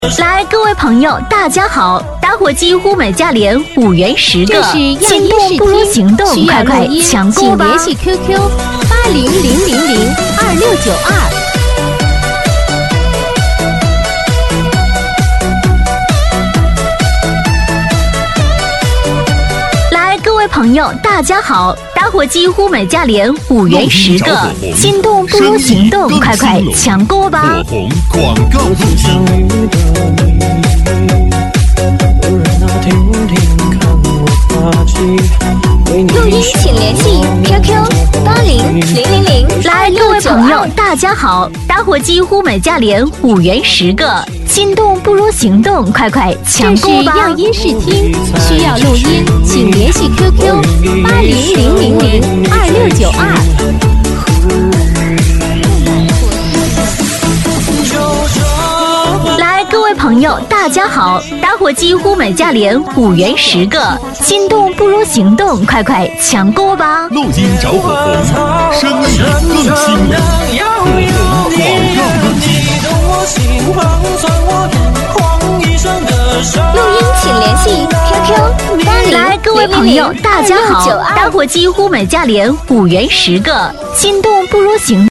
来，各位朋友，大家好！打火机物美价廉，5元10个，心动不如行动，快快抢购吧！ 请联系 QQ8000022692。 各位朋友，大家好！打火机物美价廉，5元10个，心动不如行动，快快抢购吧！ 火红广告录音。 录音请联系 QQ8000022692。 来，各位朋友，大家好！打火机物美价廉，5元10个，心动不如行动，快快抢购吧！ 这是样音视听，需要录音，请联系 QQ8000022692。 来，各位朋友，大家好！打火机物美价廉，5元10个，心动不如行动，快快抢购吧！ 录音找火红，声音更亲民。火红广告录音。 录音请联系 QQ8000022692。 来，各位朋友，大家好！打火机物美价廉5元10个，心动不如行动。